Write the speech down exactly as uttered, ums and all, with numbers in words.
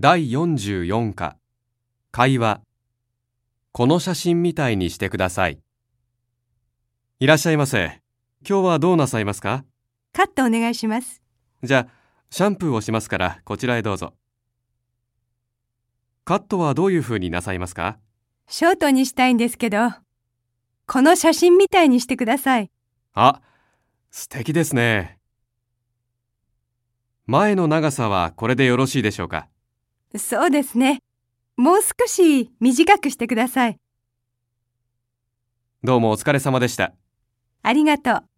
だいよんじゅうよん課会話。この写真みたいにしてください。いらっしゃいませ。今日はどうなさいますか？ カットお願いします。 じゃあ、シャンプーをしますからこちらへどうぞ。カットはどういうふうになさいますか？ ショートにしたいんですけど、この写真みたいにしてください。 あ、素敵ですね。前の長さはこれでよろしいでしょうか？ そうですね。もう少し短くしてください。 どうもお疲れ様でした。 ありがとう。